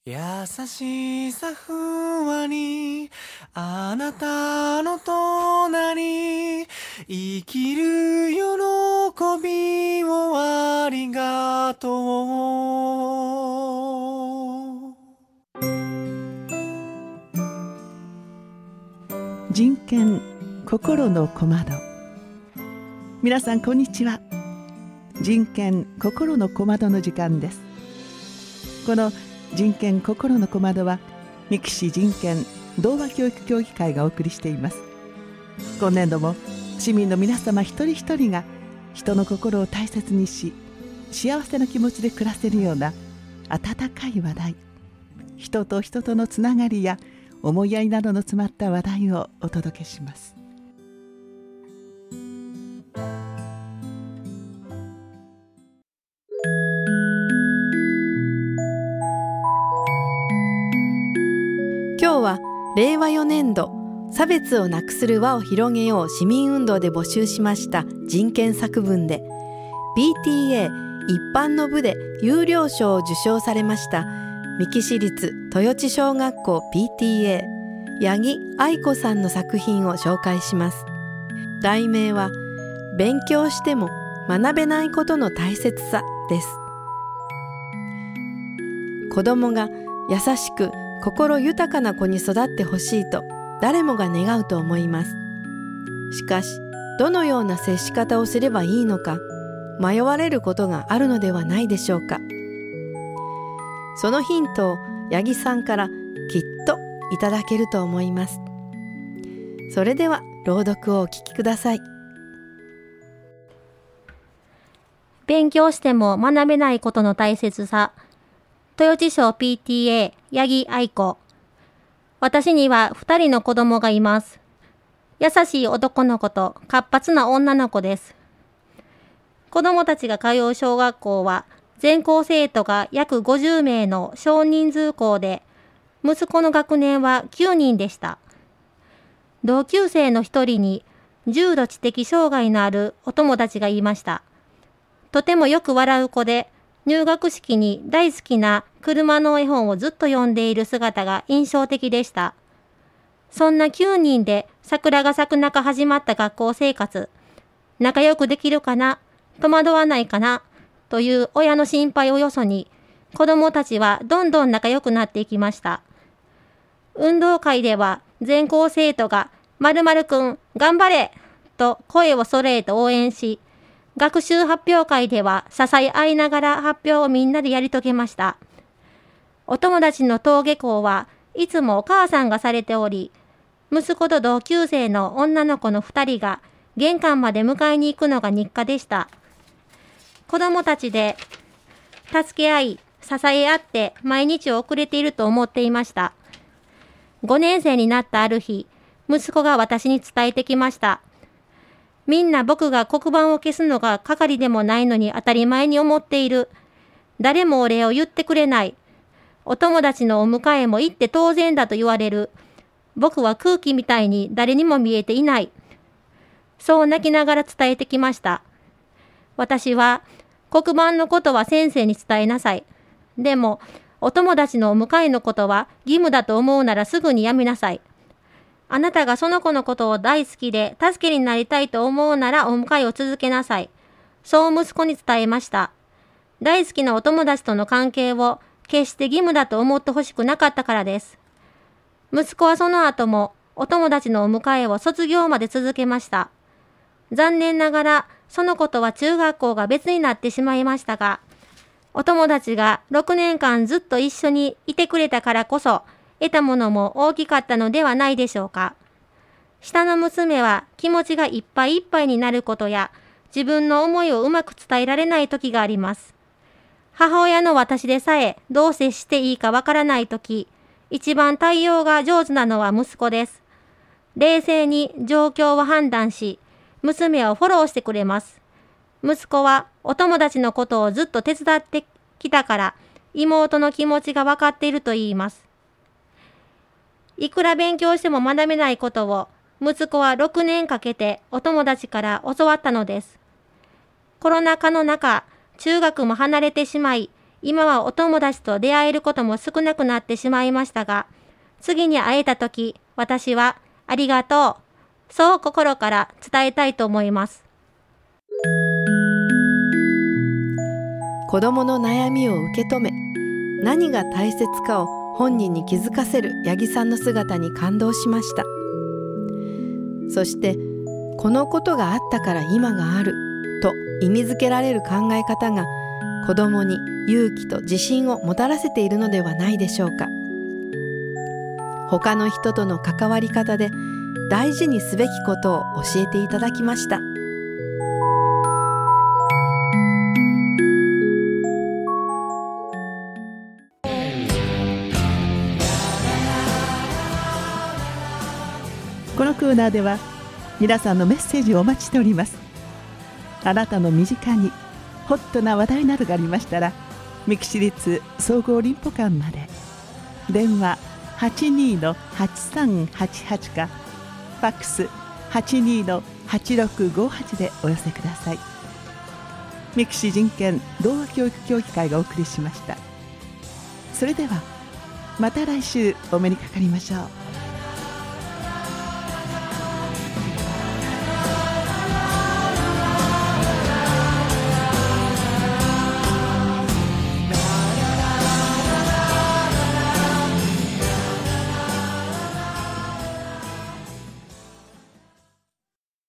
優しさふわりあなたの隣生きる喜びをありがとう。 人権心の小窓。皆さんこんにちは。人権心の小窓の時間です。この人権心の小窓は三木市人権童話教育協議会がお送りしています。今年度も市民の皆様一人一人が人の心を大切にし、幸せな気持ちで暮らせるような温かい話題、人と人とのつながりや思いやりなどの詰まった話題をお届けします。 今日は令和4年度差別をなくする輪を広げよう市民運動で募集しました人権作文で PTA 一般の部で優良賞を受賞されました三木市立豊地小学校 PTA 八木愛子さんの作品を紹介します。題名は勉強しても学べないことの大切さです。子供が優しく心豊かな子に育ってほしいと誰もが願うと思います。しかしどのような接し方をすればいいのか迷われることがあるのではないでしょうか。そのヒントを八木さんからきっといただけると思います。それでは朗読をお聞きください。 勉強しても学べないことの大切さ。豊地小 PTA 八木愛子。私には2人の子供がいます。優しい男の子と活発な女の子です。子供たちが通う小学校は全校生徒が約50名の少人数校で、息子の学年は9人でした。同級生の一人に重度知的障害のあるお友達がいました。とてもよく笑う子で、入学式に大好きな車の絵本をずっと読んでいる姿が印象的でした。そんな9人で桜が咲く中始まった学校生活。仲良くできるかな、戸惑わないかな、という親の心配をよそに、子供たちはどんどん仲良くなっていきました。運動会では全校生徒が〇〇くん頑張れと声を揃えて応援し、学習発表会では支え合いながら発表をみんなでやり遂げました。お友達の登下校はいつもお母さんがされており、息子と同級生の女の子の2人が玄関まで迎えに行くのが日課でした。子供たちで助け合い、支え合って毎日を送れていると思っていました。5年生になったある日、息子が私に伝えてきました。みんな僕が黒板を消すのが係でもないのに当たり前に思っている。誰もお礼を言ってくれない。お友達のお迎えも行って当然だと言われる。僕は空気みたいに誰にも見えていない。そう泣きながら伝えてきました。私は、黒板のことは先生に伝えなさい。でも、お友達のお迎えのことは義務だと思うならすぐにやめなさい。あなたがその子のことを大好きで助けになりたいと思うならお迎えを続けなさい。そう息子に伝えました。大好きなお友達との関係を決して義務だと思ってほしくなかったからです。息子はその後もお友達のお迎えを卒業まで続けました。残念ながらその子とは中学校が別になってしまいましたが、お友達が6年間ずっと一緒にいてくれたからこそ得たものも大きかったのではないでしょうか。下の娘は気持ちがいっぱいいっぱいになることや自分の思いをうまく伝えられない時があります。母親の私でさえどう接していいかわからない時、一番対応が上手なのは息子です。冷静に状況を判断し、娘をフォローしてくれます。息子はお友達のことをずっと手伝ってきたから妹の気持ちが分かっていると言います。いくら勉強しても学べないことを息子は6年かけてお友達から教わったのです。コロナ禍の中、中学も離れてしまい、 今はお友達と出会えることも少なくなってしまいましたが、次に会えたとき、私はありがとう、そう心から伝えたいと思います。 子どもの悩みを受け止め、何が大切かを本人に気づかせる八木さんの姿に感動しました。そしてこのことがあったから今があると意味づけられる考え方が子どもに勇気と自信をもたらせているのではないでしょうか。他の人との関わり方で大事にすべきことを教えていただきました。 このコーナーでは皆さんのメッセージをお待ちしております。あなたの身近にホットな話題などがありましたら、三木市立総合林保館まで。電話 82-8388 かファックス 82-8658 でお寄せください。三木市人権童話教育協議会がお送りしました。それではまた来週お目にかかりましょう。